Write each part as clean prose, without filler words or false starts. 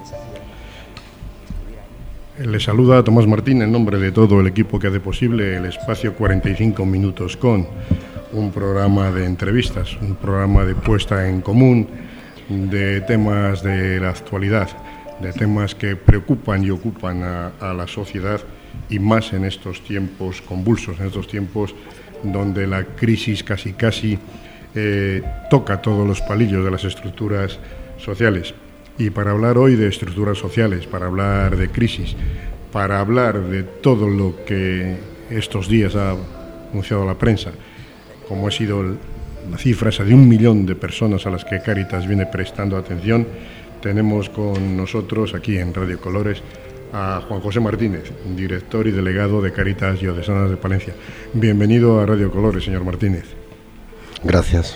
Les saluda Tomás Martín en nombre de todo el equipo que hace posible el espacio 45 minutos con un programa de entrevistas, un programa de puesta en común de temas de la actualidad, de temas que preocupan y ocupan a la sociedad, y más en estos tiempos convulsos, en estos tiempos donde la crisis casi toca todos los palillos de las estructuras sociales. Y para hablar hoy de estructuras sociales, para hablar de crisis, para hablar de todo lo que estos días ha anunciado la prensa, como ha sido la cifra esa de 1 millón de personas a las que Cáritas viene prestando atención, tenemos con nosotros aquí en Radio Colores a Juan José Martínez, director y delegado de Cáritas Diocesanas de Palencia. Bienvenido a Radio Colores, señor Martínez. Gracias.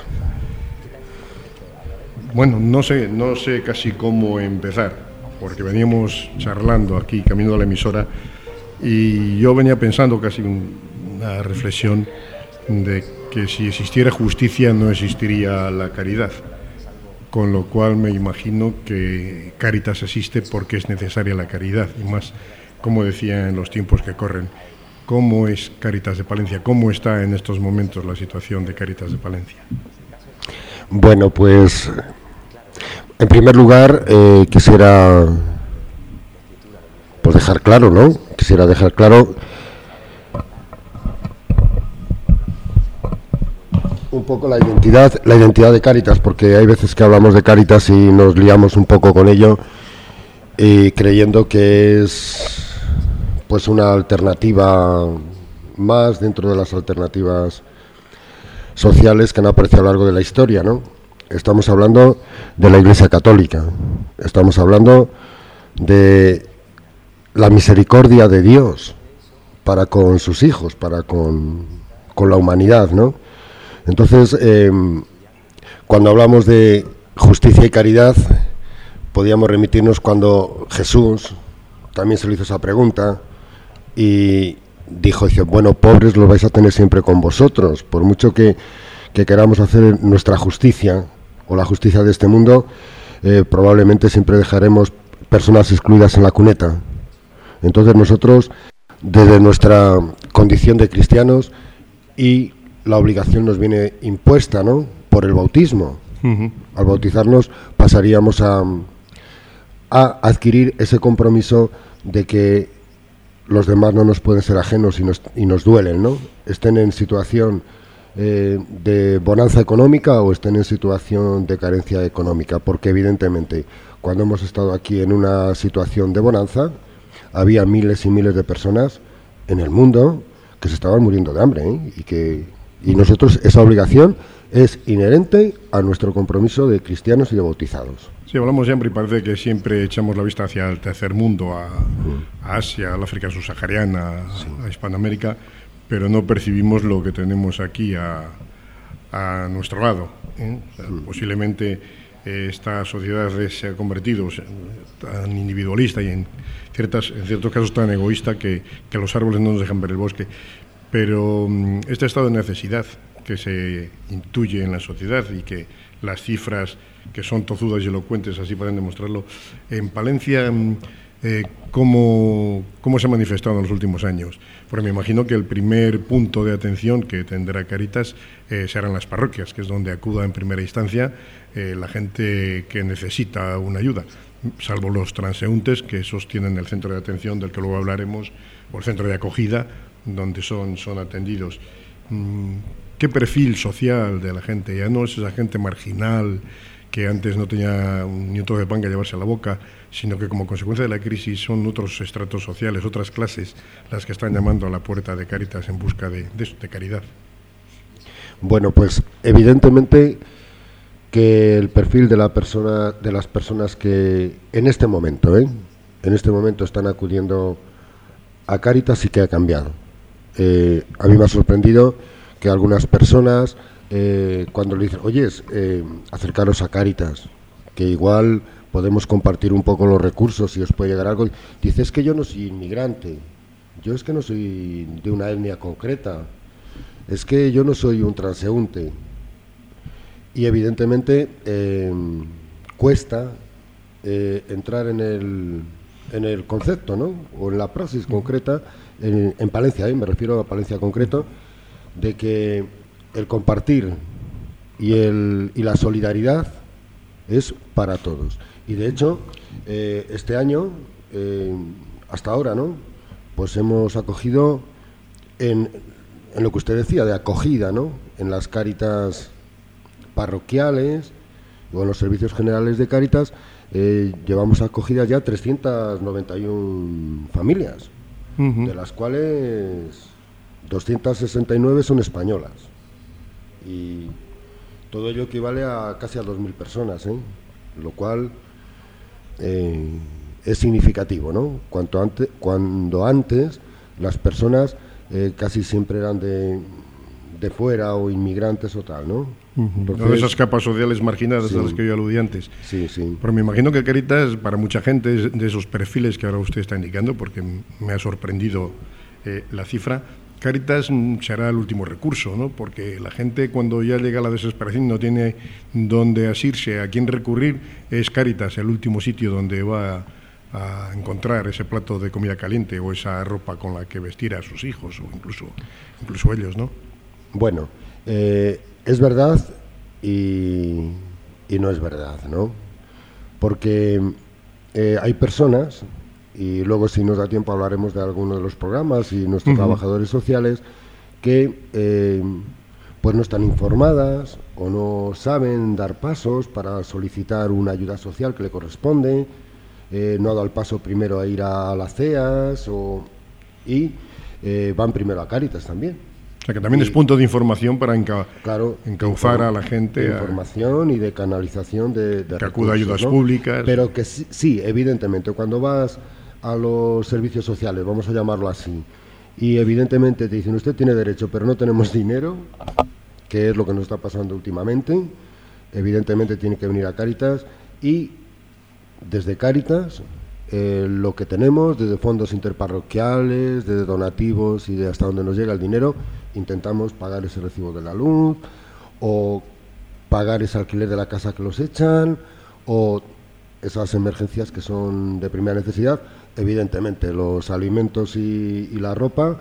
Bueno, no sé casi cómo empezar, porque veníamos charlando aquí, camino a la emisora, y yo venía pensando casi una reflexión de que si existiera justicia no existiría la caridad, con lo cual me imagino que Cáritas existe porque es necesaria la caridad, y más, como decía, en los tiempos que corren. ¿Cómo es Cáritas de Palencia? ¿Cómo está en estos momentos la situación de Cáritas de Palencia? Bueno, pues en primer lugar quisiera pues dejar claro, ¿no? Quisiera dejar claro un poco la identidad de Cáritas, porque hay veces que hablamos de Cáritas y nos liamos un poco con ello, creyendo que es pues una alternativa más dentro de las alternativas sociales que han aparecido a lo largo de la historia, ¿no? Estamos hablando de la Iglesia Católica, estamos hablando de la misericordia de Dios para con sus hijos, para con la humanidad, ¿no? Entonces, cuando hablamos de justicia y caridad, podíamos remitirnos cuando Jesús también se le hizo esa pregunta y dice, bueno, pobres los vais a tener siempre con vosotros, por mucho que queramos hacer nuestra justicia o la justicia de este mundo, probablemente siempre dejaremos personas excluidas en la cuneta. Entonces nosotros, desde nuestra condición de cristianos, y la obligación nos viene impuesta, ¿no?, por el bautismo. Uh-huh. Al bautizarnos pasaríamos a adquirir ese compromiso de que los demás no nos pueden ser ajenos y nos duelen, ¿no? Estén en situación de bonanza económica o estén en situación de carencia económica, porque evidentemente cuando hemos estado aquí en una situación de bonanza había miles y miles de personas en el mundo que se estaban muriendo de hambre, ¿eh? Y nosotros esa obligación es inherente a nuestro compromiso de cristianos y de bautizados. Sí, hablamos siempre y parece que siempre echamos la vista hacia el tercer mundo, a Asia, al África subsahariana, sí, a Hispanoamérica, pero no percibimos lo que tenemos aquí a nuestro lado, ¿eh? O sea, posiblemente esta sociedad se ha convertido tan individualista y en ciertos casos tan egoísta que los árboles no nos dejan ver el bosque. Pero este estado de necesidad que se intuye en la sociedad y que las cifras que son tozudas y elocuentes así pueden demostrarlo, en Palencia, ¿cómo se ha manifestado en los últimos años? Porque me imagino que el primer punto de atención que tendrá Cáritas serán las parroquias, que es donde acuda en primera instancia la gente que necesita una ayuda, salvo los transeúntes que sostienen el centro de atención del que luego hablaremos, o el centro de acogida, donde son atendidos. ¿Qué perfil social de la gente? Ya no es esa gente marginal que antes no tenía ni un trozo de pan que llevarse a la boca, sino que como consecuencia de la crisis son otros estratos sociales, otras clases, las que están llamando a la puerta de Cáritas en busca de caridad. Bueno, pues evidentemente que el perfil de las personas que en este momento están acudiendo a Cáritas sí que ha cambiado. A mí me ha sorprendido que algunas personas, cuando le dicen, oye, acercaros a Cáritas, que igual podemos compartir un poco los recursos y os puede llegar algo, dice, es que yo no soy inmigrante, yo es que no soy de una etnia concreta, es que yo no soy un transeúnte. Y evidentemente cuesta entrar en el concepto, ¿no? O en la praxis concreta, en Palencia, me refiero a Palencia concreto, de que el compartir y la solidaridad es para todos. Y de hecho, este año, hasta ahora, ¿no? Pues hemos acogido en lo que usted decía, de acogida, ¿no? En las Cáritas parroquiales o en los servicios generales de Cáritas, llevamos acogidas ya 391 familias, de las cuales 269 son españolas. Y todo ello equivale a casi a 2.000 personas, lo cual es significativo, ¿no? Cuando antes las personas casi siempre eran de fuera o inmigrantes o tal, ¿no? Entonces, esas capas sociales marginadas, sí, a las que yo aludí antes. Sí, sí. Pero me imagino que Cáritas, para mucha gente, es de esos perfiles que ahora usted está indicando, porque me ha sorprendido la cifra. Cáritas será el último recurso, ¿no? Porque la gente, cuando ya llega a la desesperación y no tiene dónde asirse, a quién recurrir, es Cáritas el último sitio donde va a encontrar ese plato de comida caliente o esa ropa con la que vestir a sus hijos o incluso ellos, ¿no? Bueno, es verdad y no es verdad, ¿no? Porque hay personas, y luego si nos da tiempo hablaremos de alguno de los programas y nuestros trabajadores sociales, que pues no están informadas o no saben dar pasos para solicitar una ayuda social que le corresponde, no ha dado el paso primero a ir a las CEAS y van primero a Cáritas también. O sea, que también es punto de información para encauzar a la gente. De información y de canalización de que acuda a ayudas, ¿no?, públicas. Pero que sí, evidentemente, cuando vas a los servicios sociales, vamos a llamarlo así, y evidentemente te dicen, usted tiene derecho, pero no tenemos dinero, que es lo que nos está pasando últimamente, evidentemente tiene que venir a Cáritas y desde Cáritas... lo que tenemos, desde fondos interparroquiales, desde donativos y de hasta donde nos llega el dinero, intentamos pagar ese recibo de la luz, o pagar ese alquiler de la casa que los echan, o esas emergencias que son de primera necesidad. Evidentemente, los alimentos y la ropa,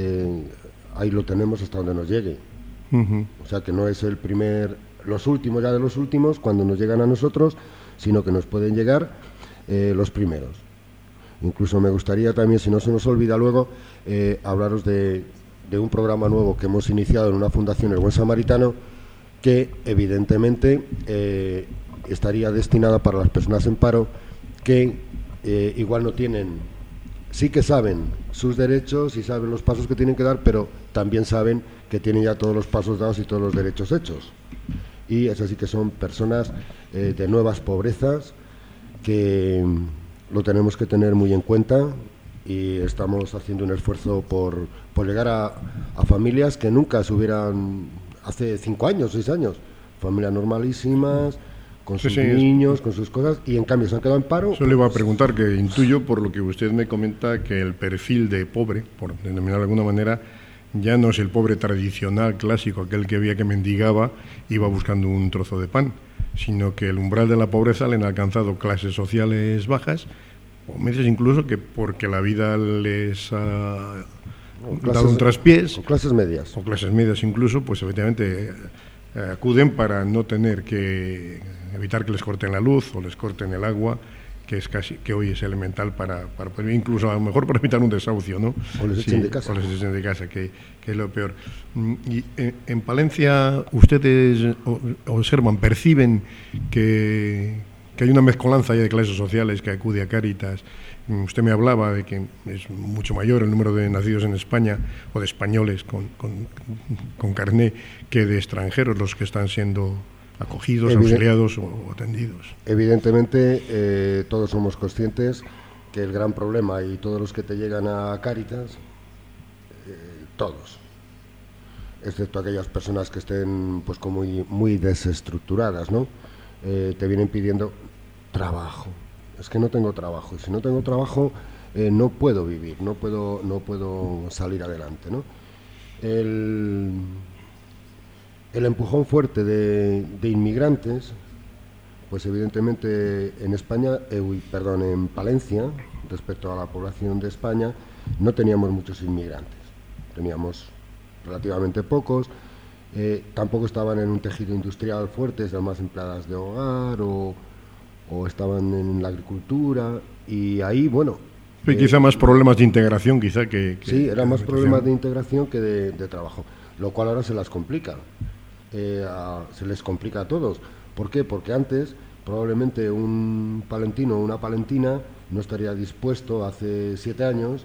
ahí lo tenemos hasta donde nos llegue. O sea que no es los últimos ya de los últimos, cuando nos llegan a nosotros, sino que nos pueden llegar los primeros. Incluso me gustaría también, si no se nos olvida luego, hablaros de un programa nuevo que hemos iniciado en una fundación, el Buen Samaritano, que evidentemente estaría destinada para las personas en paro que igual no tienen, sí que saben sus derechos y saben los pasos que tienen que dar, pero también saben que tienen ya todos los pasos dados y todos los derechos hechos. Y es así que son personas de nuevas pobrezas, que lo tenemos que tener muy en cuenta, y estamos haciendo un esfuerzo por llegar a familias que nunca se hubieran, hace 5 años, 6 años, familias normalísimas, con sus niños, con sus cosas, y en cambio se han quedado en paro. Eso le iba a preguntar, que intuyo por lo que usted me comenta que el perfil de pobre, por denominar de alguna manera, ya no es el pobre tradicional, clásico, aquel que había que mendigaba, iba buscando un trozo de pan, sino que el umbral de la pobreza le han alcanzado clases sociales bajas, o medias incluso, que porque la vida les ha dado un traspiés. O clases medias. O clases medias incluso, pues efectivamente acuden para no tener que evitar que les corten la luz o les corten el agua, que hoy es elemental para incluso a lo mejor para evitar un desahucio, ¿no? O les echen de casa. O les echen de casa, que es lo peor. Y en Palencia, ustedes observan, perciben que hay una mezcolanza ya de clases sociales que acude a Cáritas. Usted me hablaba de que es mucho mayor el número de nacidos en España o de españoles con carné que de extranjeros los que están siendo acogidos, auxiliados o atendidos. Evidentemente, todos somos conscientes que el gran problema, y todos los que te llegan a Cáritas, todos, excepto aquellas personas que estén pues como muy desestructuradas, ¿no? Te vienen pidiendo trabajo. Es que no tengo trabajo, y si no tengo trabajo no puedo vivir, no puedo salir adelante, ¿no? El empujón fuerte de inmigrantes, Pues evidentemente en España, en Palencia, respecto a la población de España, no teníamos muchos inmigrantes. Teníamos relativamente pocos. Tampoco estaban en un tejido industrial fuerte, eran más empleadas de hogar o estaban en la agricultura. Y ahí, bueno... Sí, quizá más problemas de integración, quizá que sí, eran más problemas de integración que de trabajo, lo cual ahora se las complica. Se les complica a todos. ¿Por qué? Porque antes probablemente un palentino o una palentina no estaría dispuesto hace 7 años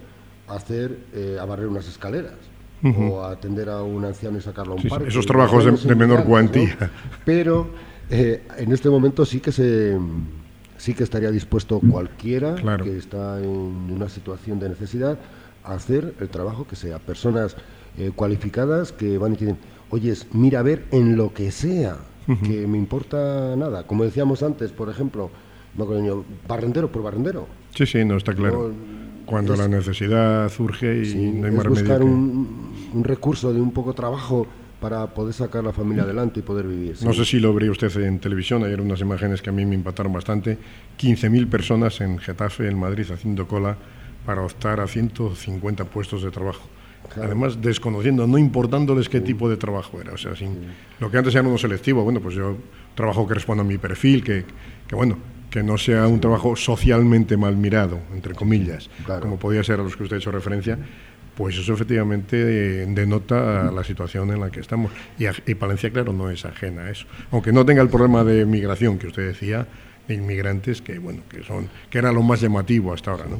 a barrer unas escaleras o a atender a un anciano y sacarlo a un parque. Esos trabajos de menor cuantía. ¿No? Pero en este momento sí que estaría dispuesto cualquiera que está en una situación de necesidad a hacer el trabajo que sea. Personas cualificadas que van y tienen, oyes, mira a ver en lo que sea, que me importa nada. Como decíamos antes, por ejemplo, barrendero por barrendero. Sí, no, está claro. Cuando la necesidad surge y no hay más remedio. Buscar un recurso de un poco trabajo para poder sacar la familia adelante y poder vivir. No sé si lo vería usted en televisión, ayer unas imágenes que a mí me impactaron bastante, 15.000 personas en Getafe, en Madrid, haciendo cola para optar a 150 puestos de trabajo. Claro. Además, desconociendo, no importándoles qué tipo de trabajo era. O sea, lo que antes era uno selectivo, bueno, pues yo trabajo que responda a mi perfil, que no sea un trabajo socialmente mal mirado, entre comillas, como podía ser a los que usted ha hecho referencia, pues eso efectivamente denota la situación en la que estamos. Y Palencia, claro, no es ajena a eso. Aunque no tenga el problema de migración que usted decía, de inmigrantes, que era lo más llamativo hasta ahora, ¿no?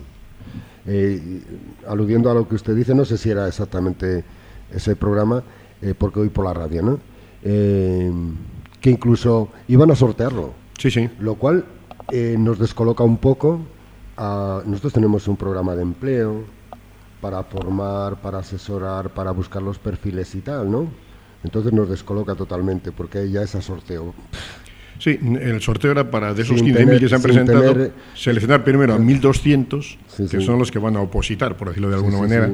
Aludiendo a lo que usted dice, no sé si era exactamente ese programa, porque hoy por la radio, ¿no? Que incluso iban a sortearlo. Sí. Lo cual nos descoloca un poco. Nosotros tenemos un programa de empleo para formar, para asesorar, para buscar los perfiles y tal, ¿no? Entonces nos descoloca totalmente, porque ya es a sorteo. Sí, el sorteo era para de esos 15.000 que se han presentado, seleccionar primero a 1.200, que son los que van a opositar, por decirlo de alguna manera,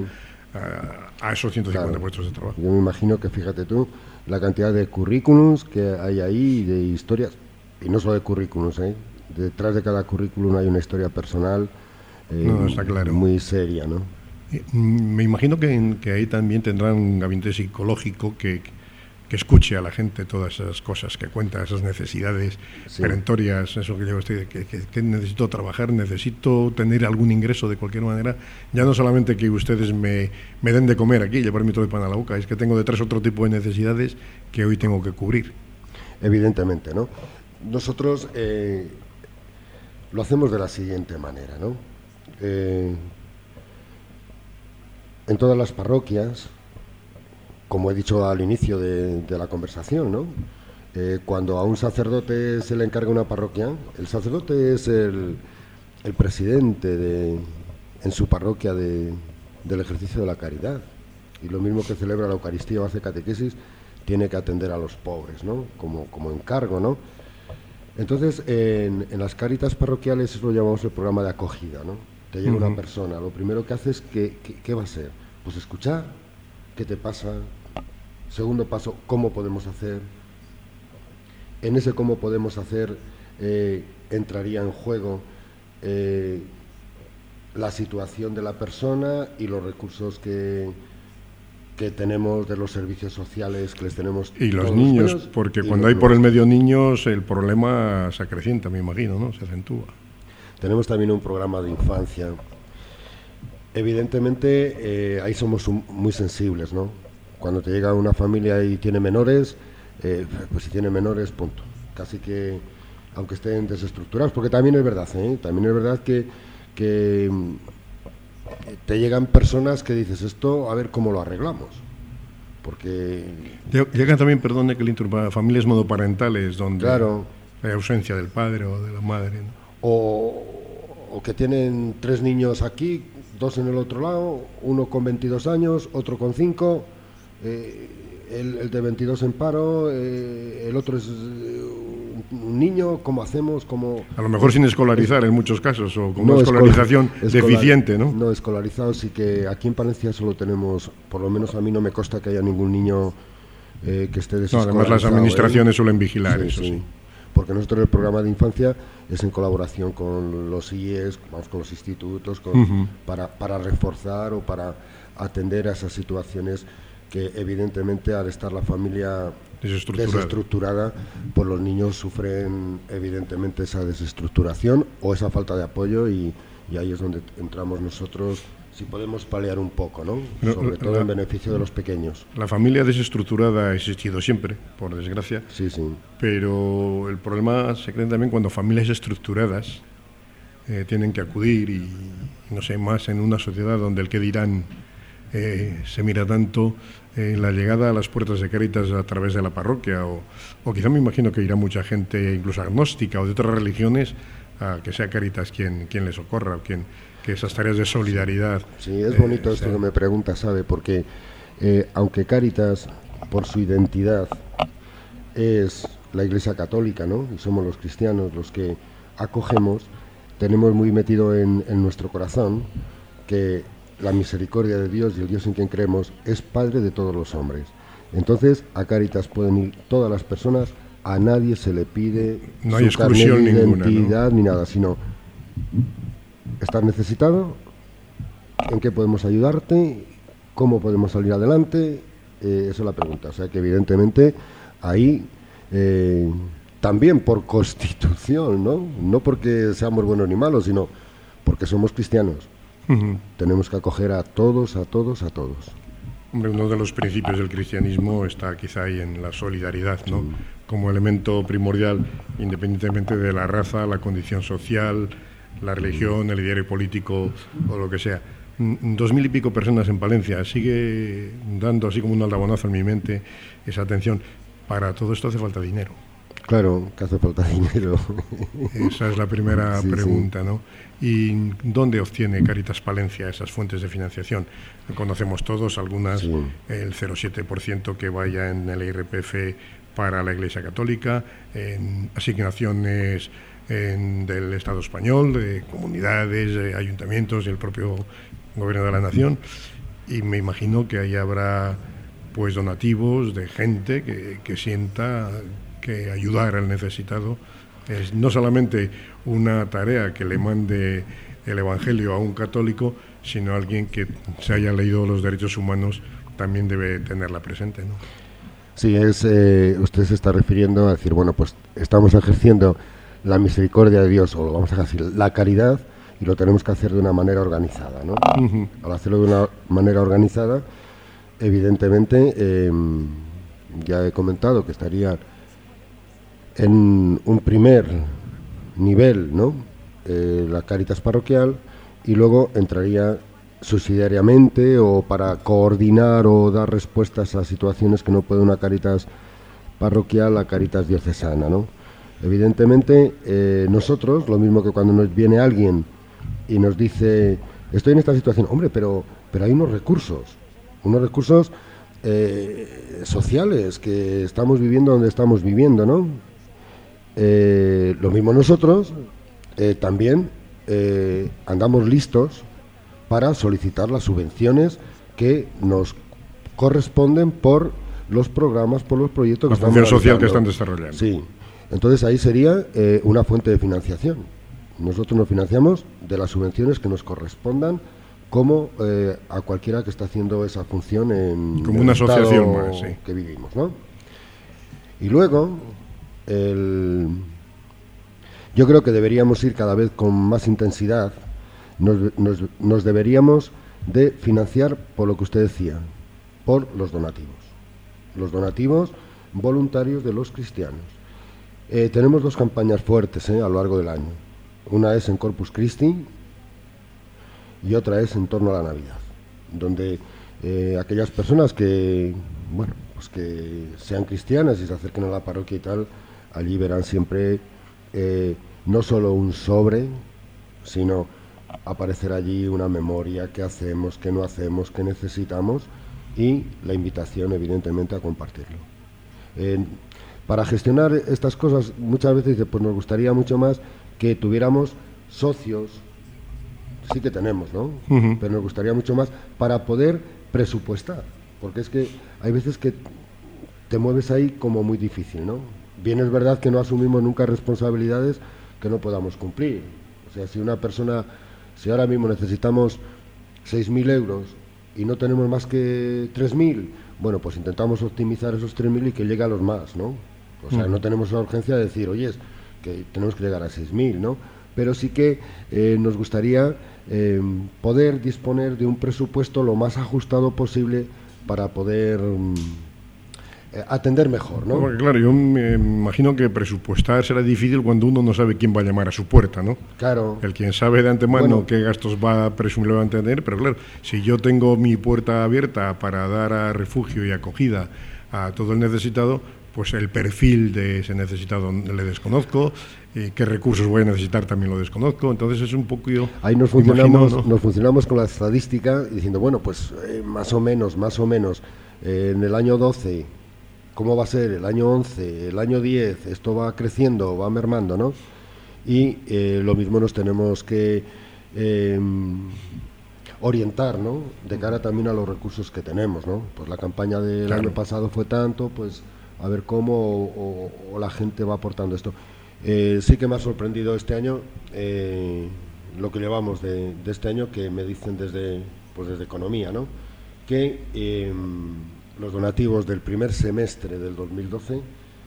a esos 150 puestos de trabajo. Yo me imagino que, fíjate tú, la cantidad de currículums que hay ahí, de historias, y no solo de currículums, detrás de cada currículum hay una historia personal está claro. Muy seria, ¿no? Me imagino que ahí también tendrán un gabinete psicológico que escuche a la gente todas esas cosas que cuenta, esas necesidades perentorias, eso que lleva usted, que necesito trabajar, necesito tener algún ingreso de cualquier manera, ya no solamente que ustedes me den de comer aquí, llevarme todo el pan a la boca, es que tengo detrás otro tipo de necesidades que hoy tengo que cubrir. Evidentemente, ¿no? Nosotros lo hacemos de la siguiente manera, ¿no? En todas las parroquias, como he dicho al inicio de la conversación, ¿no? Cuando a un sacerdote se le encarga una parroquia, el sacerdote es el presidente en su parroquia del ejercicio de la caridad. Y lo mismo que celebra la Eucaristía o hace catequesis, tiene que atender a los pobres, ¿no? Como encargo, ¿no? Entonces, en las cáritas parroquiales eso lo llamamos el programa de acogida, ¿no? Te llega una persona, lo primero que haces, ¿qué va a ser? Pues escuchar, ¿qué te pasa? Segundo paso, ¿cómo podemos hacer? En ese cómo podemos hacer entraría en juego la situación de la persona y los recursos que tenemos de los servicios sociales que les tenemos. Y los niños, porque cuando hay por el medio niños el problema se acrecienta, me imagino, ¿no? Se acentúa. Tenemos también un programa de infancia. Evidentemente ahí somos muy sensibles, ¿no? Cuando te llega una familia y tiene menores, pues si tiene menores, punto. Casi que, aunque estén desestructurados, porque también es verdad, también es verdad que te llegan personas que dices, esto, a ver cómo lo arreglamos. Porque... Llegan también, perdone que le interrumpa, familias monoparentales, donde claro, hay ausencia del padre o de la madre, ¿no? O que tienen 3 niños aquí, 2 en el otro lado, uno con 22 años, otro con 5, el de 22 en paro, el otro es un niño, ¿cómo hacemos? A lo mejor sin escolarizar en muchos casos, o con una escolarización deficiente, ¿no? No escolarizados, sí que aquí en Palencia solo tenemos, por lo menos a mí no me consta que haya ningún niño que esté desescolarizado. No, además las administraciones suelen vigilar eso, sí. porque nosotros el programa de infancia es en colaboración con los IES, vamos, con los institutos, para reforzar o para atender a esas situaciones que evidentemente al estar la familia desestructurada, pues los niños sufren evidentemente esa desestructuración o esa falta de apoyo y ahí es donde entramos nosotros, si podemos paliar un poco, ¿no? Sobre todo en beneficio de los pequeños. La familia desestructurada ha existido siempre, por desgracia. Sí. Pero el problema se crea también cuando familias estructuradas tienen que acudir y, no sé, más en una sociedad donde el que dirán se mira tanto la llegada a las puertas de Cáritas a través de la parroquia o quizá me imagino que irá mucha gente incluso agnóstica o de otras religiones a que sea Cáritas quien les socorra o que esas tareas de solidaridad. Sí, es bonito esto que me pregunta, ¿sabe? Porque aunque Cáritas por su identidad es la Iglesia Católica, ¿no? Y somos los cristianos los que acogemos, tenemos muy metido en nuestro corazón que la misericordia de Dios y el Dios en quien creemos es Padre de todos los hombres. Entonces a Cáritas pueden ir todas las personas, a nadie se le pide no hay exclusión ninguna, identidad, ¿no? Ni nada, sino ¿estás necesitado? ¿En qué podemos ayudarte? ¿Cómo podemos salir adelante? Esa es la pregunta. O sea que evidentemente ahí también por constitución, ¿no? No porque seamos buenos ni malos, sino porque somos cristianos. Tenemos que acoger a todos. Hombre, uno de los principios del cristianismo está quizá ahí en la solidaridad, ¿no? Como elemento primordial, independientemente de la raza, la condición social, la religión, el ideario político o lo que sea. 2000 y pico personas en Palencia, sigue dando así como un aldabonazo en mi mente esa atención. Para todo esto hace falta dinero. Claro, que hace falta dinero. Esa es la primera pregunta, ¿no? ¿Y dónde obtiene Cáritas Palencia esas fuentes de financiación? Conocemos todos algunas, el 0,7% que vaya en el IRPF para la Iglesia Católica, en asignaciones del Estado español, de comunidades, de ayuntamientos y el propio Gobierno de la Nación. Y me imagino que ahí habrá pues donativos de gente que sienta que ayudar al necesitado es no solamente una tarea que le mande el Evangelio a un católico, sino alguien que se haya leído los derechos humanos también debe tenerla presente, ¿no? Sí, usted se está refiriendo a decir, bueno, pues estamos ejerciendo la misericordia de Dios, o lo vamos a decir, la caridad, y lo tenemos que hacer de una manera organizada, ¿no? Al hacerlo de una manera organizada, evidentemente, ya he comentado que estaría en un primer nivel, ¿no? La Cáritas parroquial, y luego entraría subsidiariamente o para coordinar o dar respuestas a situaciones que no puede una Cáritas parroquial, la Cáritas diocesana, ¿no? Evidentemente, nosotros, lo mismo que cuando nos viene alguien y nos dice, estoy en esta situación, hombre, pero hay unos recursos sociales que estamos viviendo donde estamos viviendo, ¿no? Lo mismo nosotros también andamos listos para solicitar las subvenciones que nos corresponden por los programas, por los proyectos que estamos realizando. La función social que están desarrollando. Sí, entonces ahí sería una fuente de financiación. Nosotros nos financiamos de las subvenciones que nos correspondan como a cualquiera que está haciendo esa función en como una asociación más, sí, que vivimos, ¿no? Y luego yo creo que deberíamos ir cada vez con más intensidad, nos deberíamos de financiar por lo que usted decía, por los donativos voluntarios de los cristianos. Tenemos dos campañas fuertes a lo largo del año. Una es en Corpus Christi y otra es en torno a la Navidad, donde aquellas personas que, bueno, pues que sean cristianas y se acerquen a la parroquia y tal, allí verán siempre no solo un sobre, sino aparecer allí una memoria, qué hacemos, qué no hacemos, qué necesitamos, y la invitación evidentemente a compartirlo. Para gestionar estas cosas muchas veces pues nos gustaría mucho más que tuviéramos socios, sí que tenemos, ¿no? Pero nos gustaría mucho más para poder presupuestar, porque es que hay veces que te mueves ahí como muy difícil, ¿no? bien es verdad que no asumimos nunca responsabilidades que no podamos cumplir. O sea, si ahora mismo necesitamos 6.000 euros y no tenemos más que 3.000, bueno, pues intentamos optimizar esos 3.000 y que llegue a los más, ¿no? O sea, no tenemos la urgencia de decir, oye, que tenemos que llegar a 6.000, ¿no? Pero sí que nos gustaría poder disponer de un presupuesto lo más ajustado posible para poder atender mejor, ¿no? Porque, claro, yo me imagino que presupuestar será difícil cuando uno no sabe quién va a llamar a su puerta, ¿no? Claro. El quien sabe de antemano qué gastos va a presumiblemente tener, pero claro, si yo tengo mi puerta abierta para dar a refugio y acogida a todo el necesitado, pues el perfil de ese necesitado le desconozco, qué recursos voy a necesitar también lo desconozco, entonces es un poco yo... Ahí nos funcionamos con la estadística diciendo, bueno, pues más o menos, en el año 12, ¿cómo va a ser? El año 11, el año 10, esto va creciendo, va mermando, ¿no? Y lo mismo nos tenemos que orientar, ¿no? De cara también a los recursos que tenemos, ¿no? Pues la campaña del año pasado fue tanto, pues a ver cómo o la gente va aportando esto. Sí que me ha sorprendido este año lo que llevamos de este año, que me dicen desde Economía, ¿no? Que los donativos del primer semestre del 2012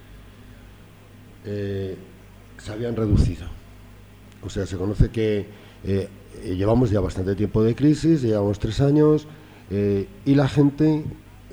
se habían reducido. O sea, se conoce que llevamos ya bastante tiempo de crisis, llevamos 3 años, y la gente...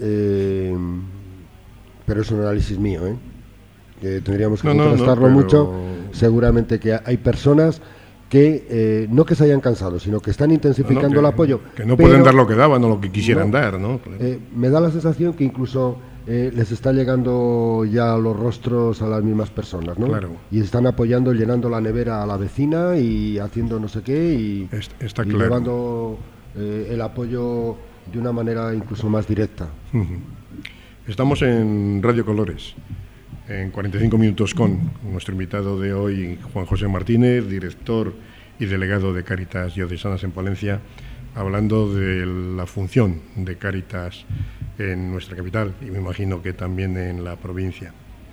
pero es un análisis mío, que tendríamos que contrastarlo mucho. Seguramente que hay personas que no que se hayan cansado, sino que están intensificando el apoyo. Que no pueden dar lo que daban o lo que quisieran dar, ¿no? Me da la sensación que incluso les está llegando ya los rostros a las mismas personas, ¿no? Claro. Y están apoyando, llenando la nevera a la vecina y haciendo no sé qué, y llevando el apoyo de una manera incluso más directa. Estamos en Radio Colores, en 45 minutos con nuestro invitado de hoy, Juan José Martínez, director y delegado de Cáritas Diocesanas en Palencia, hablando de la función de Cáritas en nuestra capital y me imagino que también en la provincia.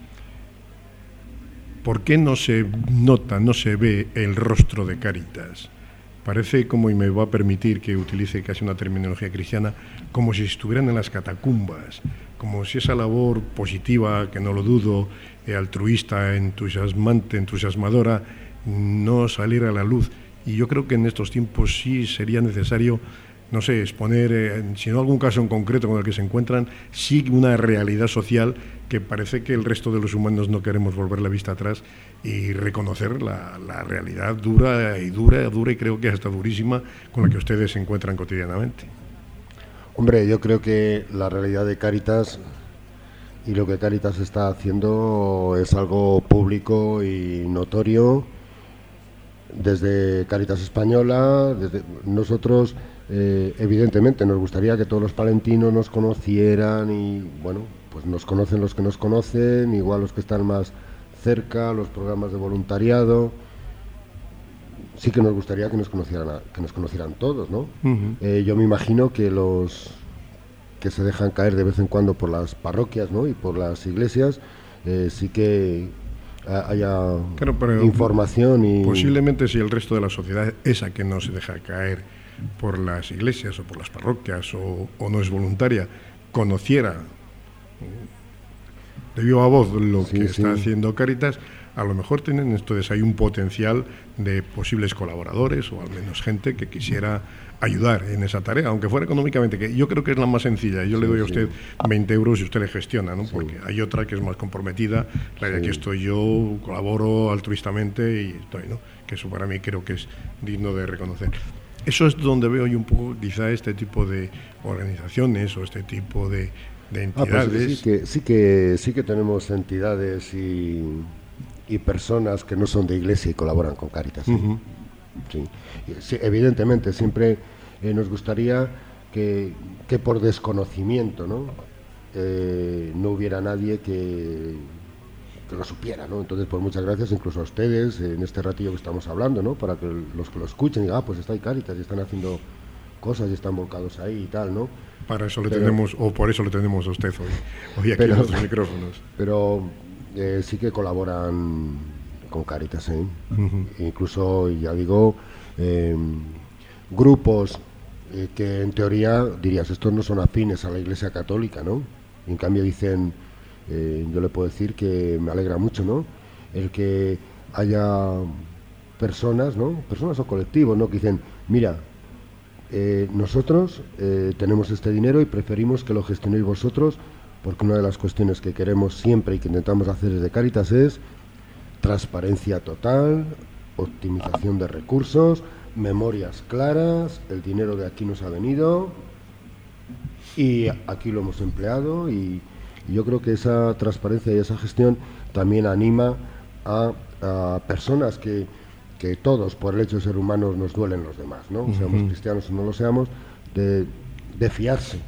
¿Por qué no se nota, no se ve el rostro de Cáritas? Parece, como, y me va a permitir que utilice casi una terminología cristiana, como si estuvieran en las catacumbas, como si esa labor positiva, que no lo dudo, altruista, entusiasmante, entusiasmadora, no saliera a la luz. Y yo creo que en estos tiempos sí sería necesario, no sé, exponer, si no algún caso en concreto con el que se encuentran, sí una realidad social que parece que el resto de los humanos no queremos volver la vista atrás y reconocer la realidad dura y creo que hasta durísima con la que ustedes se encuentran cotidianamente. Hombre, yo creo que la realidad de Cáritas y lo que Cáritas está haciendo es algo público y notorio. Desde Cáritas Española, desde nosotros, evidentemente nos gustaría que todos los palentinos nos conocieran y, bueno, pues nos conocen los que nos conocen, igual los que están más cerca, los programas de voluntariado. Sí que nos gustaría que nos conocieran todos, ¿no? Yo me imagino que los que se dejan caer de vez en cuando por las parroquias, ¿no? Y por las iglesias, sí que haya información y... Posiblemente si el resto de la sociedad, esa que no se deja caer por las iglesias o por las parroquias o no es voluntaria, conociera de viva voz lo que está haciendo Cáritas, a lo mejor tienen entonces hay un potencial de posibles colaboradores o al menos gente que quisiera ayudar en esa tarea, aunque fuera económicamente, que yo creo que es la más sencilla. Yo le doy a usted 20 euros y usted le gestiona, ¿no? Porque hay otra que es más comprometida, la de aquí estoy yo, colaboro altruistamente y estoy, ¿no? Que eso para mí creo que es digno de reconocer. Eso es donde veo yo un poco quizá este tipo de organizaciones o este tipo de entidades. Pues sí que tenemos entidades y personas que no son de iglesia y colaboran con Cáritas. Sí, evidentemente siempre nos gustaría que por desconocimiento, ¿no? No hubiera nadie que lo supiera, ¿no? Entonces, pues muchas gracias incluso a ustedes en este ratillo que estamos hablando, ¿no? Para que los que lo escuchen digan, pues está ahí Cáritas y están haciendo cosas y están volcados ahí y tal, ¿no? Para eso tenemos, o por eso le tenemos a usted hoy aquí en nuestros micrófonos. Pero sí que colaboran con Cáritas, ¿eh? Uh-huh. Incluso, ya digo, grupos que en teoría dirías, estos no son afines a la Iglesia Católica, ¿no? Y en cambio dicen, yo le puedo decir que me alegra mucho, ¿no? El que haya personas, ¿no? Personas o colectivos, ¿no? Que dicen, mira, nosotros tenemos este dinero y preferimos que lo gestionéis vosotros, porque una de las cuestiones que queremos siempre y que intentamos hacer desde Cáritas es transparencia total, optimización de recursos, memorias claras, el dinero de aquí nos ha venido y aquí lo hemos empleado, y yo creo que esa transparencia y esa gestión también anima a personas que todos, por el hecho de ser humanos, nos duelen los demás, ¿no? Uh-huh. Seamos cristianos o no lo seamos, de fiarse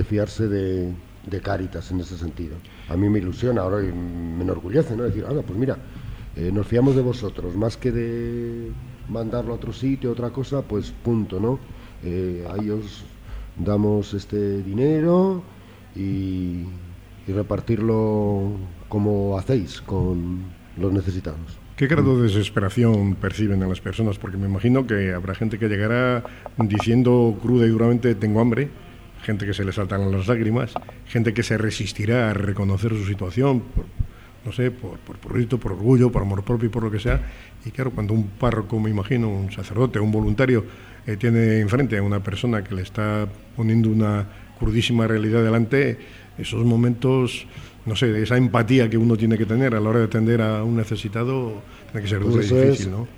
de Cáritas en ese sentido. A mí me ilusiona ahora y me enorgullece, ¿no? Decir, pues mira, nos fiamos de vosotros, más que de mandarlo a otro sitio, otra cosa, pues punto, ¿no? Ahí os damos este dinero y repartirlo como hacéis con los necesitados. ¿Qué grado de desesperación perciben a las personas? Porque me imagino que habrá gente que llegará diciendo cruda y duramente tengo hambre, gente que se le saltan las lágrimas, gente que se resistirá a reconocer su situación, no sé, por rito, por orgullo, por amor propio y por lo que sea. Y claro, cuando un párroco, me imagino, un sacerdote, un voluntario, tiene enfrente a una persona que le está poniendo una crudísima realidad delante, esos momentos, no sé, esa empatía que uno tiene que tener a la hora de atender a un necesitado, tiene que ser pues difícil, ¿no?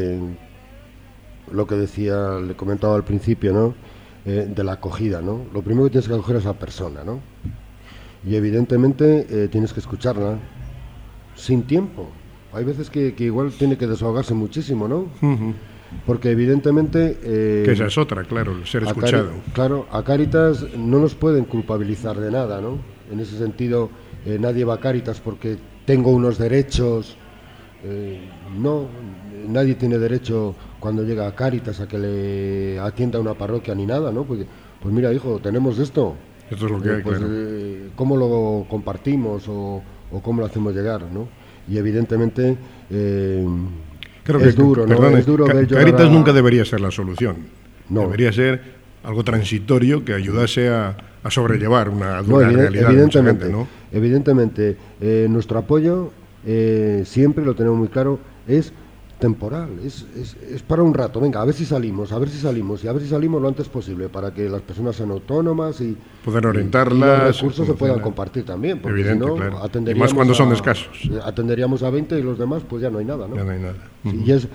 Lo que decía, le comentaba al principio, ¿no? De la acogida, ¿no? Lo primero que tienes que acoger a esa persona, ¿no? Y evidentemente tienes que escucharla sin tiempo. Hay veces que igual tiene que desahogarse muchísimo, ¿no? Uh-huh. Porque evidentemente... que esa es otra, claro, el ser escuchado. Claro, a Cáritas no nos pueden culpabilizar de nada, ¿no? En ese sentido, nadie va a Cáritas porque tengo unos derechos. No, nadie tiene derecho cuando llega a Cáritas a que le atienda una parroquia ni nada, ¿no? Porque, pues mira, hijo, tenemos esto. Esto es lo que hay, pues, claro. ¿Cómo lo compartimos o cómo lo hacemos llegar, ¿no? Y evidentemente creo es duro, ¿no? Perdone, es duro ver Cáritas nunca debería ser la solución. No. Debería ser algo transitorio que ayudase a sobrellevar una dura realidad de mucha gente, ¿no? Evidentemente, nuestro apoyo, siempre lo tenemos muy claro, es temporal, es para un rato. Venga, a ver si salimos y a ver si salimos lo antes posible para que las personas sean autónomas y poder orientarlas, y los recursos se puedan compartir también, porque evidente, si no, claro. Y más cuando son escasos. Atenderíamos a 20 y los demás pues ya no hay nada, ¿no? Ya no hay nada. Sí, y es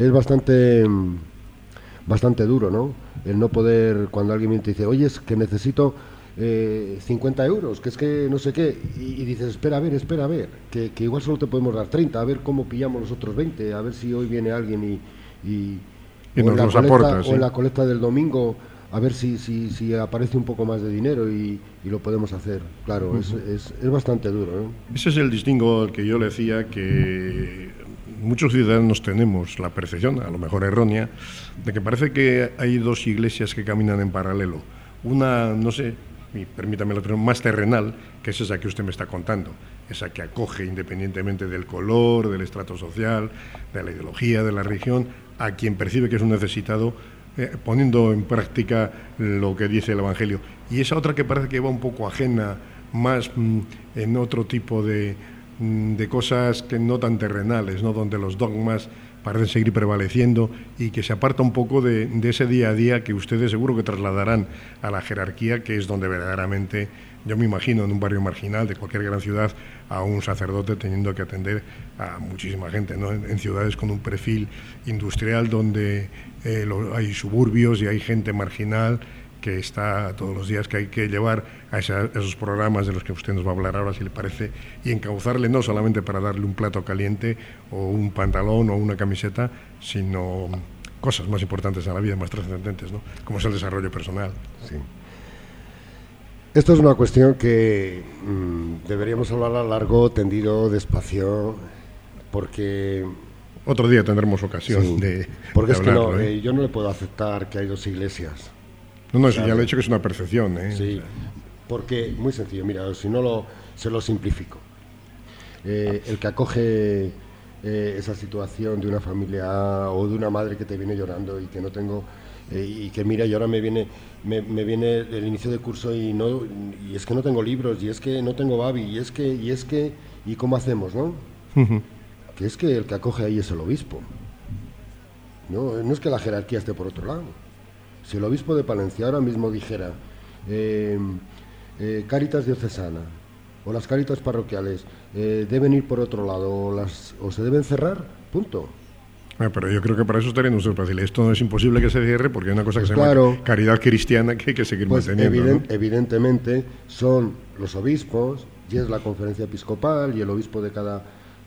bastante duro, ¿no? El no poder, cuando alguien me dice, oye, es que necesito 50 euros, que es que no sé qué, y dices, espera a ver, que igual solo te podemos dar 30, a ver cómo pillamos los otros 20, a ver si hoy viene alguien y nos los aporta, ¿sí? O en la colecta del domingo, a ver si aparece un poco más de dinero y lo podemos hacer. Claro, uh-huh. es bastante duro, ¿no? Ese es el distingo al que yo le decía, que muchos ciudadanos tenemos la percepción, a lo mejor errónea, de que parece que hay dos iglesias que caminan en paralelo. Una, no sé, y permítame la expresión, más terrenal, que es esa que usted me está contando, esa que acoge independientemente del color, del estrato social, de la ideología, de la religión, a quien percibe que es un necesitado, poniendo en práctica lo que dice el Evangelio. Y esa otra que parece que va un poco ajena, más en otro tipo de cosas que no tan terrenales, ¿no? Donde los dogmas parecen seguir prevaleciendo y que se aparta un poco de ese día a día que ustedes seguro que trasladarán a la jerarquía, que es donde verdaderamente, yo me imagino en un barrio marginal de cualquier gran ciudad, a un sacerdote teniendo que atender a muchísima gente, ¿no? En ciudades con un perfil industrial donde hay suburbios y hay gente marginal que está todos los días, que hay que llevar a esos programas de los que usted nos va a hablar ahora, si le parece, y encauzarle no solamente para darle un plato caliente o un pantalón o una camiseta, sino cosas más importantes en la vida, más trascendentes, ¿no? Como es el desarrollo personal. Sí. Esto es una cuestión que deberíamos hablar a largo, tendido, despacio, porque... Otro día tendremos ocasión de porque de es hablarlo, que no, yo no le puedo aceptar que hay dos iglesias. No, eso ya le he dicho que es una percepción, ¿eh? Sí, porque, muy sencillo, mira, si no se lo simplifico. el que acoge esa situación de una familia o de una madre que te viene llorando y que no tengo, y que mira, y ahora me viene el inicio de curso y es que no tengo libros, y es que no tengo babi, y cómo hacemos, ¿no? Que es que el que acoge ahí es el obispo. No es que la jerarquía esté por otro lado. Si el obispo de Palencia ahora mismo dijera Cáritas diocesana o las Cáritas parroquiales deben ir por otro lado o se deben cerrar, punto. Pero yo creo que para eso estaría nuestro fácil. Esto no es imposible que se cierre porque hay una cosa que se llama caridad cristiana que hay que seguir manteniendo. Evidentemente son los obispos y es la conferencia episcopal y el obispo de cada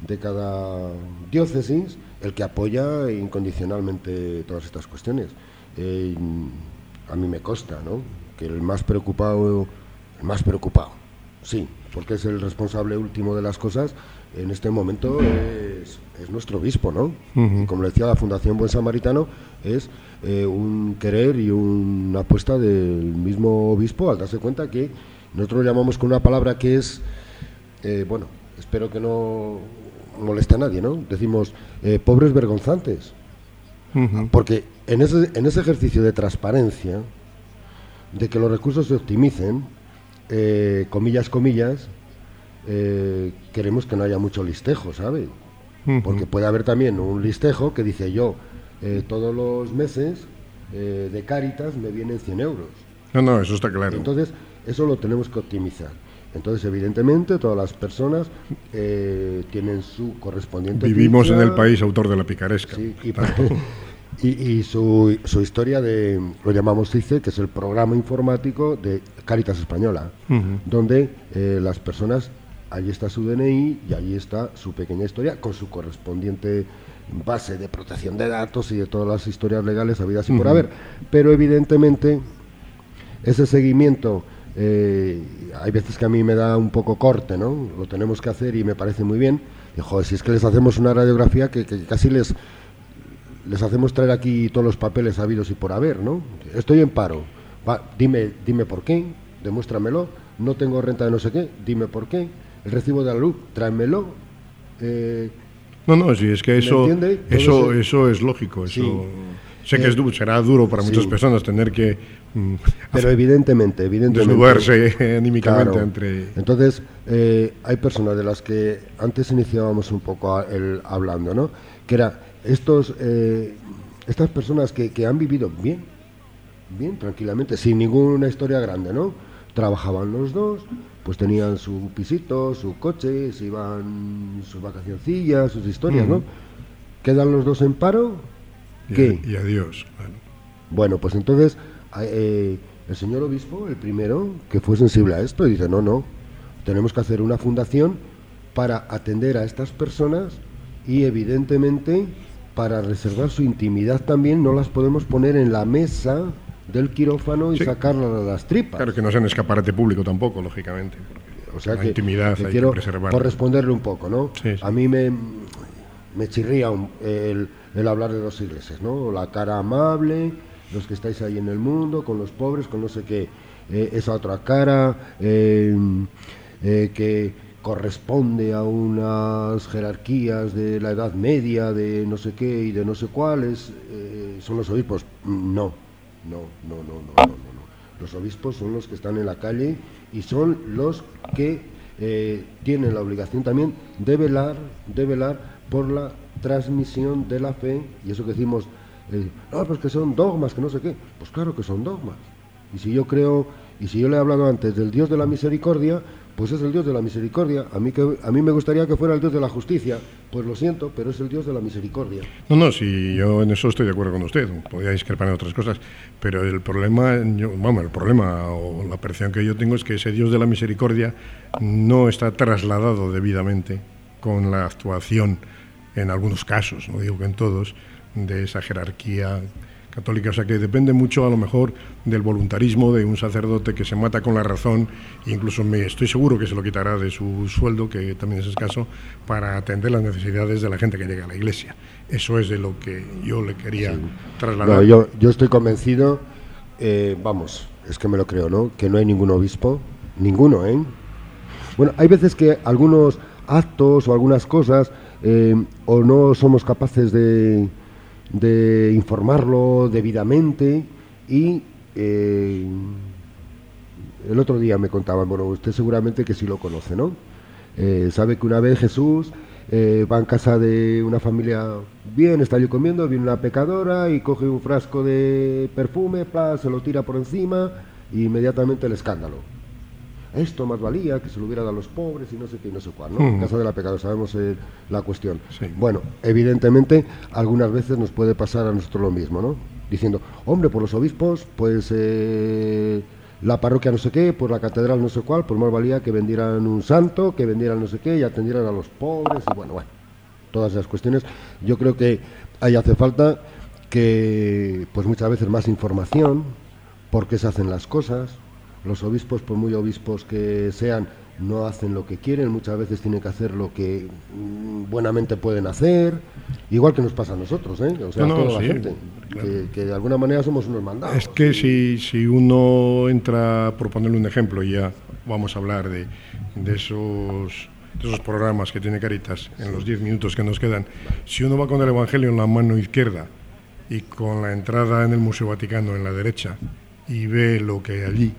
diócesis el que apoya incondicionalmente todas estas cuestiones. A mí me consta, ¿no?, que el más preocupado, sí, porque es el responsable último de las cosas en este momento es nuestro obispo, ¿no? Como le decía, la Fundación Buen Samaritano es un querer y una apuesta del mismo obispo al darse cuenta que nosotros lo llamamos con una palabra que es, bueno, espero que no moleste a nadie, ¿no? Decimos pobres vergonzantes, porque en ese ejercicio de transparencia, de que los recursos se optimicen, comillas, queremos que no haya mucho listejo, ¿sabe? Porque puede haber también un listejo que dice yo, todos los meses de Cáritas me vienen 100 euros. No, eso está claro. Entonces, eso lo tenemos que optimizar. Entonces, evidentemente, todas las personas tienen su correspondiente... Vivimos ficha, en el país autor de la picaresca. Sí, y su historia de, lo llamamos CICE, que es el programa informático de Cáritas Española, donde las personas, allí está su DNI y allí está su pequeña historia con su correspondiente base de protección de datos y de todas las historias legales habidas y por haber. Pero evidentemente ese seguimiento, hay veces que a mí me da un poco corte, ¿no? Lo tenemos que hacer y me parece muy bien. Y, joder, si es que les hacemos una radiografía que casi les hacemos traer aquí todos los papeles habidos y por haber, ¿no? Estoy en paro, dime por qué, demuéstramelo. No tengo renta de no sé qué, dime por qué. El recibo de la luz, tráemelo. No, sí, es que eso es lógico. Eso, sí. Sé que será duro para muchas personas tener que pero evidentemente desnudarse anímicamente, claro. Entre... Entonces, hay personas de las que antes iniciábamos un poco hablando, ¿no? Que era estas personas que han vivido bien, tranquilamente, sin ninguna historia grande, ¿no? Trabajaban los dos, pues tenían su pisito, su coche, se iban sus vacacioncillas, sus historias, ¿no? Quedan los dos en paro, ¿qué? Y adiós. Bueno, pues entonces el señor obispo, el primero, que fue sensible a esto, y dice, no, tenemos que hacer una fundación para atender a estas personas y evidentemente para reservar su intimidad también, no las podemos poner en la mesa del quirófano y sacarlas a las tripas. Claro, que no sea en escaparate público tampoco, lógicamente. O sea, la intimidad hay quiero que preservarla. Corresponderle un poco, ¿no? Sí. A mí me chirría el hablar de dos iglesias, ¿no? La cara amable, los que estáis ahí en el mundo, con los pobres, con no sé qué. Esa otra cara que corresponde a unas jerarquías de la Edad Media, de no sé qué y de no sé cuáles, son los obispos. No. Los obispos son los que están en la calle y son los que tienen la obligación también de velar por la transmisión de la fe. Y eso que decimos, no, pues que son dogmas, que no sé qué. Pues claro que son dogmas. Y si yo le he hablado antes del Dios de la misericordia, pues es el Dios de la misericordia. A mí me gustaría que fuera el Dios de la justicia. Pues lo siento, pero es el Dios de la misericordia. No, sí, yo en eso estoy de acuerdo con usted. Podría discrepar en otras cosas, pero el problema o la percepción que yo tengo es que ese Dios de la misericordia no está trasladado debidamente con la actuación, en algunos casos, no digo que en todos, de esa jerarquía católica. O sea que depende mucho a lo mejor del voluntarismo de un sacerdote que se mata con la razón, e incluso estoy seguro que se lo quitará de su sueldo, que también es escaso, para atender las necesidades de la gente que llega a la iglesia. Eso es de lo que yo le quería trasladar. No, yo estoy convencido, es que me lo creo, ¿no? Que no hay ningún obispo, ninguno, ¿eh? Bueno, hay veces que algunos actos o algunas cosas, o no somos capaces de informarlo debidamente. Y el otro día me contaban, bueno, usted seguramente que sí lo conoce, ¿no? Sabe que una vez Jesús va en casa de una familia, bien, está allí comiendo, viene una pecadora y coge un frasco de perfume, se lo tira por encima y inmediatamente el escándalo. Esto más valía que se lo hubiera dado a los pobres y no sé qué y no sé cuál, ¿no? En casa de la pecadora, sabemos la cuestión. Sí. Bueno, evidentemente, algunas veces nos puede pasar a nosotros lo mismo, ¿no? Diciendo, hombre, por los obispos, pues la parroquia no sé qué, por la catedral no sé cuál, pues más valía que vendieran un santo, que vendieran no sé qué y atendieran a los pobres y bueno, todas esas cuestiones. Yo creo que ahí hace falta que, pues muchas veces más información, por qué se hacen las cosas. Los obispos, por muy obispos que sean, no hacen lo que quieren, muchas veces tienen que hacer lo que buenamente pueden hacer, igual que nos pasa a nosotros, o sea, toda la gente, claro. que de alguna manera somos unos mandados. Es que si uno entra, por ponerle un ejemplo, y ya vamos a hablar de esos programas que tiene Cáritas en los 10 minutos que nos quedan, si uno va con el Evangelio en la mano izquierda y con la entrada en el Museo Vaticano en la derecha y ve lo que hay allí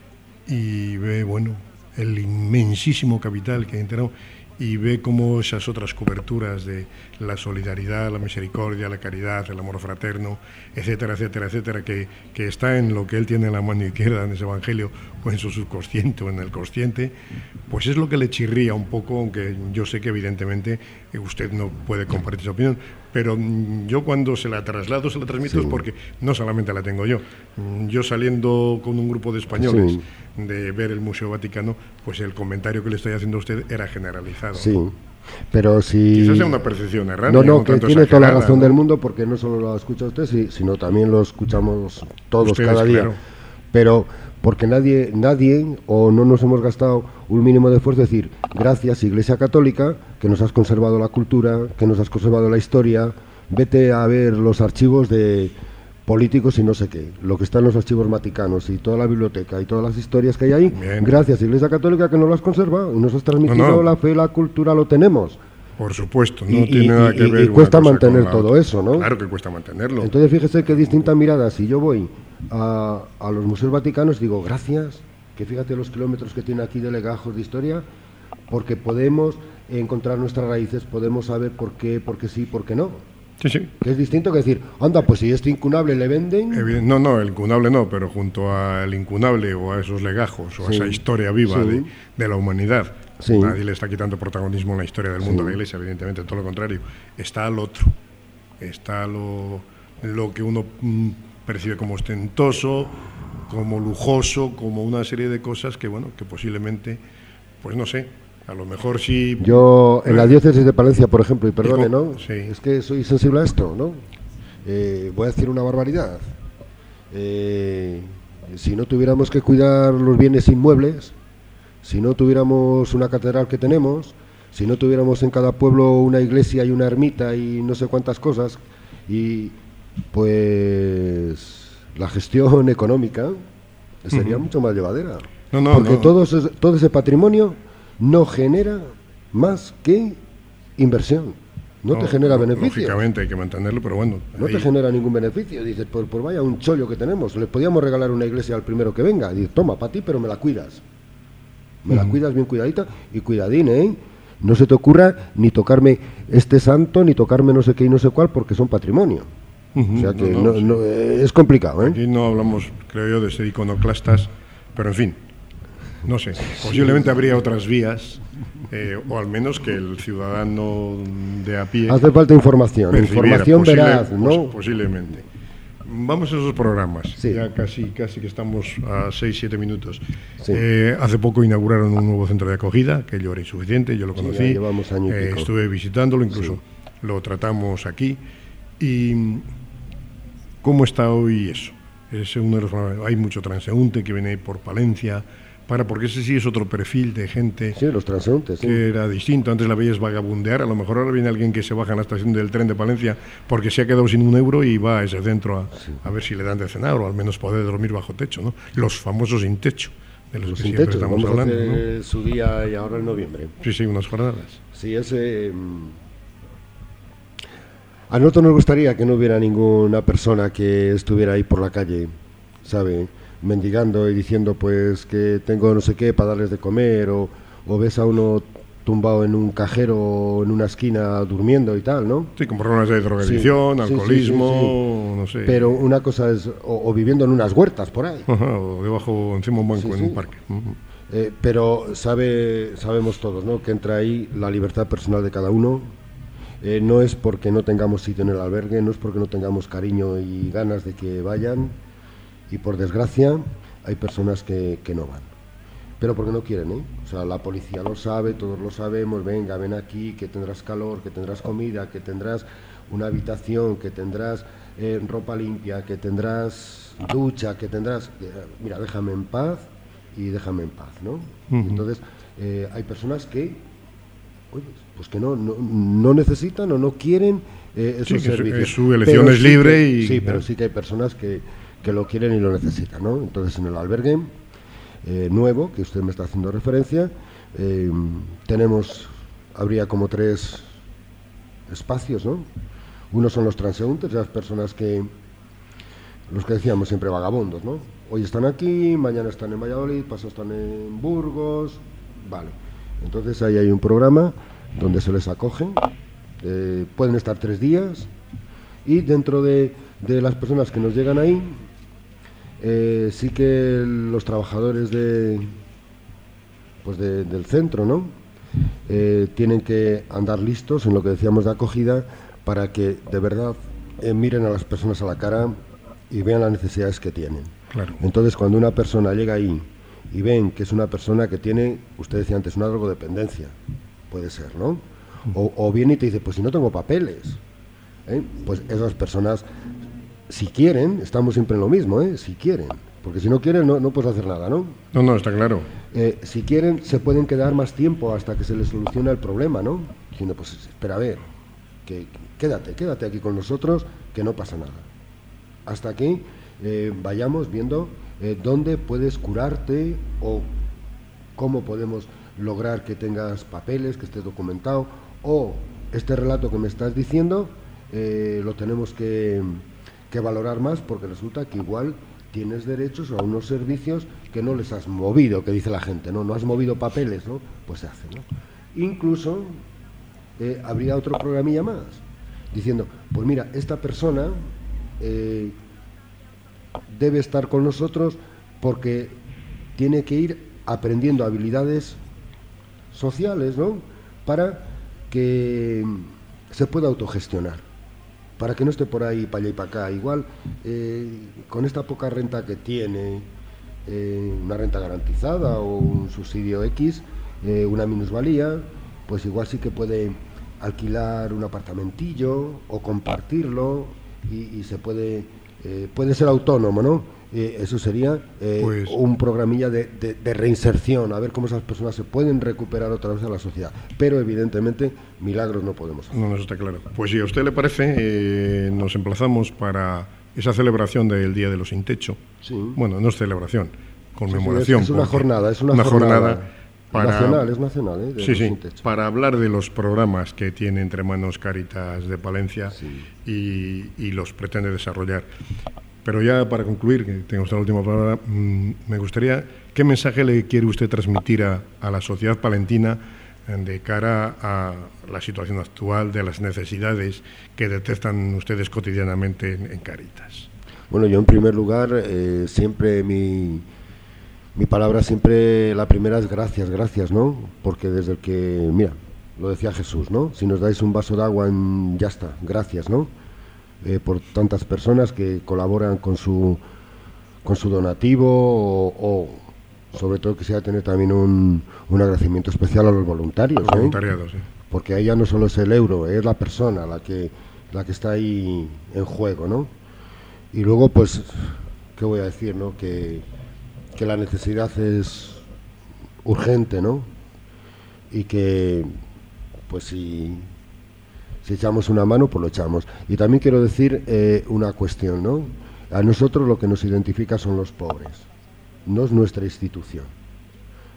y ve, bueno, el inmensísimo capital que hay enterado y ve cómo esas otras coberturas de la solidaridad, la misericordia, la caridad, el amor fraterno, etcétera, etcétera, etcétera, que está en lo que él tiene en la mano izquierda, en ese evangelio, o en su subconsciente o en el consciente, pues es lo que le chirría un poco, aunque yo sé que evidentemente usted no puede compartir su opinión, pero yo cuando se la traslado, se la transmito, sí, es porque no solamente la tengo yo. Yo saliendo con un grupo de españoles, sí, de ver el Museo Vaticano, pues el comentario que le estoy haciendo a usted era generalizado. Sí, pero si... Quizás sea una percepción errada. No, que tiene toda la razón, ¿no?, del mundo, porque no solo lo escucha usted, sino también lo escuchamos todos ustedes, cada día. Claro. Pero porque nadie o no nos hemos gastado un mínimo de esfuerzo, es decir, gracias Iglesia Católica, que nos has conservado la cultura, que nos has conservado la historia, vete a ver los archivos de políticos y no sé qué, lo que está en los archivos vaticanos y toda la biblioteca y todas las historias que hay ahí. Bien. Gracias Iglesia Católica que nos lo has conservado y nos has transmitido la fe, la cultura, lo tenemos. Por supuesto, no tiene nada que ver. Y cuesta mantener todo eso, ¿no? Claro que cuesta mantenerlo. Entonces fíjese qué distinta mirada. Si yo voy a los museos vaticanos, digo gracias, que fíjate los kilómetros que tiene aquí de legajos de historia, porque podemos encontrar nuestras raíces, podemos saber por qué sí, por qué no. Sí, sí. Que es distinto que decir, anda, pues si este incunable le venden... No, el incunable no, pero junto al incunable o a esos legajos o a esa historia viva de la humanidad, nadie le está quitando protagonismo en la historia del mundo a la Iglesia, evidentemente, todo lo contrario. Está al otro, está lo que uno percibe como ostentoso, como lujoso, como una serie de cosas que, bueno, que posiblemente, pues no sé, a lo mejor sí... Yo, en la diócesis de Palencia, por ejemplo, y perdone, ¿no? Sí. Es que soy sensible a esto, ¿no? Voy a decir una barbaridad. Si no tuviéramos que cuidar los bienes inmuebles, si no tuviéramos una catedral que tenemos, si no tuviéramos en cada pueblo una iglesia y una ermita y no sé cuántas cosas, y pues la gestión económica sería mucho más llevadera. Porque todo ese patrimonio no genera más que inversión. No te genera beneficio. Lógicamente hay que mantenerlo, pero bueno. No te genera ningún beneficio. Dices, pues vaya un chollo que tenemos. Le podíamos regalar una iglesia al primero que venga. Dices, toma, para ti, pero me la cuidas. Me la cuidas bien cuidadita y cuidadín, ¿eh? No se te ocurra ni tocarme este santo, ni tocarme no sé qué y no sé cuál, porque son patrimonio. O sea que es complicado, ¿eh? Aquí no hablamos, creo yo, de ser iconoclastas, pero en fin. No sé, posiblemente habría otras vías, o al menos que el ciudadano de a pie... Hace falta información veraz, ¿no? Posiblemente. Vamos a esos programas, ya casi que estamos a 6-7 minutos. Sí. Hace poco inauguraron un nuevo centro de acogida, aquello era insuficiente, yo lo conocí, ya llevamos año y pico. Estuve visitándolo, incluso lo tratamos aquí. ¿Y cómo está hoy eso? Es uno de los problemas. Hay mucho transeúnte que viene por Palencia... porque ese sí es otro perfil de gente, los transeúntes, que era distinto. Antes la veías vagabundear, a lo mejor ahora viene alguien que se baja en la estación del tren de Palencia porque se ha quedado sin €1 y va a ese centro a ver si le dan de cenar o al menos poder dormir bajo techo, ¿no? Los famosos sin techo de los Los que siempre Sin Techo, estamos vamos hablando, a hacer ¿no? su día y ahora en noviembre. Sí, unas jornadas. Sí, a nosotros nos gustaría que no hubiera ninguna persona que estuviera ahí por la calle, ¿sabe? Mendigando y diciendo pues que tengo no sé qué para darles de comer, o ves a uno tumbado en un cajero o en una esquina durmiendo y tal, ¿no? Sí, con problemas de drogadicción, Sí, alcoholismo, no sé. Pero una cosa es, o viviendo en unas huertas por ahí. Ajá, o debajo, encima de un banco en un parque. Pero sabemos todos, ¿no?, que entra ahí la libertad personal de cada uno. No es porque no tengamos sitio en el albergue, no es porque no tengamos cariño y ganas de que vayan, y por desgracia hay personas que no van, pero porque no quieren, ¿eh? O sea, la policía lo sabe, todos lo sabemos, venga, ven aquí, que tendrás calor, que tendrás comida, que tendrás una habitación, que tendrás ropa limpia, que tendrás ducha, que tendrás... mira, déjame en paz y déjame en paz, ¿no? Entonces, hay personas que, oye, pues que no necesitan o no quieren esos servicios. Su elección es libre. Sí, pero sí que hay personas que lo quieren y lo necesitan, ¿no? Entonces, en el albergue nuevo, que usted me está haciendo referencia, habría como 3 espacios, ¿no? Uno son los transeúntes, las personas los que decíamos siempre vagabundos, ¿no? Hoy están aquí, mañana están en Valladolid, pasado están en Burgos, vale. Entonces ahí hay un programa donde se les acoge, pueden estar 3 días, y dentro de las personas que nos llegan ahí, sí que los trabajadores del centro, ¿no?, tienen que andar listos en lo que decíamos de acogida, para que de verdad miren a las personas a la cara y vean las necesidades que tienen. Claro. Entonces, cuando una persona llega ahí y ven que es una persona que tiene, usted decía antes, una drogodependencia, puede ser, ¿no? O viene y te dice, pues si no tengo papeles, pues esas personas, si quieren, estamos siempre en lo mismo, si quieren, porque si no quieren no puedes hacer nada, ¿no? No, está claro. Si quieren, se pueden quedar más tiempo hasta que se les soluciona el problema, ¿no? Diciendo, pues espera, a ver, que quédate aquí con nosotros, que no pasa nada. Hasta que vayamos viendo dónde puedes curarte, o cómo podemos lograr que tengas papeles, que estés documentado, o este relato que me estás diciendo lo tenemos que valorar más, porque resulta que igual tienes derechos a unos servicios que no les has movido, que dice la gente, no has movido papeles, ¿no? Pues se hace, ¿no? Incluso habría otro programilla más, diciendo, pues mira, esta persona debe estar con nosotros porque tiene que ir aprendiendo habilidades sociales, ¿no?, para que se pueda autogestionar, para que no esté por ahí para allá y para acá. Igual, con esta poca renta que tiene, una renta garantizada o un subsidio X, una minusvalía, pues igual sí que puede alquilar un apartamentillo o compartirlo, y se puede ser autónomo, ¿no? Eso sería pues un programilla de reinserción, a ver cómo esas personas se pueden recuperar otra vez a la sociedad. Pero evidentemente milagros no podemos hacer. No, eso está claro. Pues si a usted le parece, nos emplazamos para esa celebración del Día de los Sin Techo. Sí. Bueno, no es celebración, conmemoración. Es una jornada, es una jornada nacional, es nacional, sí, para hablar de los programas que tiene entre manos Cáritas de Palencia, sí, y los pretende desarrollar. Pero ya para concluir, que tengo esta última palabra, me gustaría, ¿qué mensaje le quiere usted transmitir a la sociedad palentina de cara a la situación actual, de las necesidades que detectan ustedes cotidianamente en Cáritas? Bueno, yo en primer lugar, siempre mi palabra, siempre la primera es gracias, ¿no? Porque desde el que, mira, lo decía Jesús, ¿no? Si nos dais un vaso de agua, ya está, gracias, ¿no? Por tantas personas que colaboran con su donativo, o sobre todo quisiera tener también un agradecimiento especial a los voluntarios, ¿no? Voluntariado, sí. Porque ahí ya no solo es el euro, es la persona la que está ahí en juego, ¿no? Y luego, pues, ¿qué voy a decir, no? Que la necesidad es urgente, ¿no? Y que, pues, si echamos una mano, pues lo echamos. Y también quiero decir una cuestión, ¿no? A nosotros lo que nos identifica son los pobres, no es nuestra institución.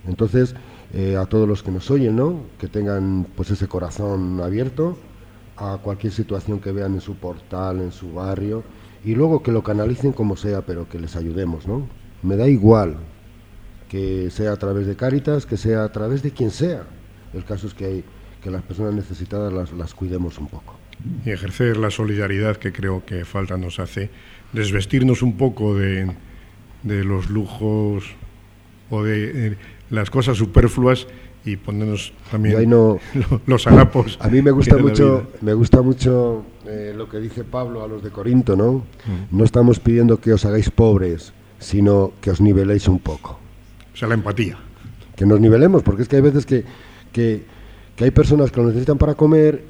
Entonces, a todos los que nos oyen, ¿no? Que tengan pues ese corazón abierto a cualquier situación que vean en su portal, en su barrio, y luego que lo canalicen como sea, pero que les ayudemos, ¿no? Me da igual que sea a través de Cáritas, que sea a través de quien sea. El caso es que las personas necesitadas las cuidemos un poco. Y ejercer la solidaridad que creo que falta nos hace, desvestirnos un poco de los lujos o de las cosas superfluas y ponernos también los harapos. A mí me gusta mucho lo que dice Pablo a los de Corinto, ¿no? No estamos pidiendo que os hagáis pobres, sino que os niveléis un poco. O sea, la empatía. Que nos nivelemos, porque es que hay veces que hay personas que lo necesitan para comer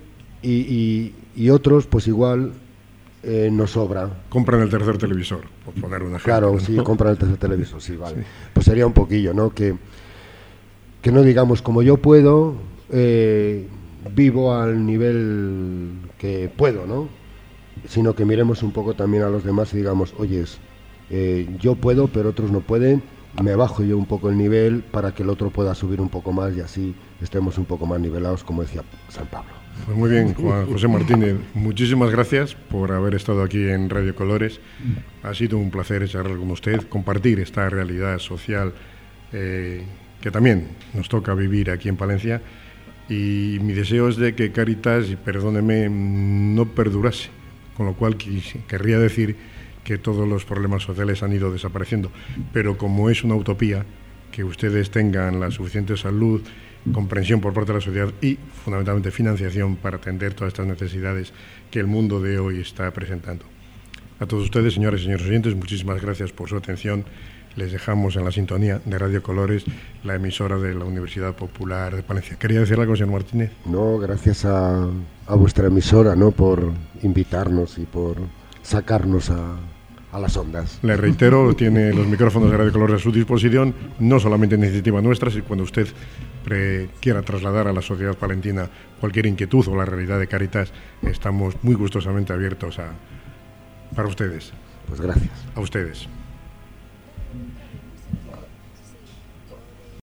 y otros, pues igual, nos sobra. Compran el tercer televisor, por poner un ejemplo. Claro, ¿no? sí, compran el tercer televisor, sí, vale. Sí. Pues sería un poquillo, ¿no? Que no digamos, como yo puedo, vivo al nivel que puedo, ¿no? Sino que miremos un poco también a los demás y digamos, oyes, yo puedo, pero otros no pueden, me bajo yo un poco el nivel para que el otro pueda subir un poco más y así estemos un poco más nivelados, como decía San Pablo. Pues muy bien, Juan José Martínez, muchísimas gracias por haber estado aquí en Radio Colores. Ha sido un placer charlar con usted, compartir esta realidad social que también nos toca vivir aquí en Palencia, y mi deseo es de que Cáritas, y perdóneme, no perdurase, con lo cual querría decir que todos los problemas sociales han ido desapareciendo, pero como es una utopía, que ustedes tengan la suficiente salud, comprensión por parte de la sociedad y fundamentalmente financiación para atender todas estas necesidades que el mundo de hoy está presentando. A todos ustedes, señores y señores oyentes, muchísimas gracias por su atención. Les dejamos en la sintonía de Radio Colores, la emisora de la Universidad Popular de Palencia. ¿Quería decir algo, señor Martínez? No, gracias a vuestra emisora, ¿no?, por invitarnos y por sacarnos a las ondas. Le reitero, tiene los micrófonos de Radio Colores a su disposición, no solamente en iniciativa nuestra, sino cuando usted quiera trasladar a la sociedad palentina cualquier inquietud o la realidad de Cáritas, estamos muy gustosamente abiertos para ustedes. Pues gracias. A ustedes.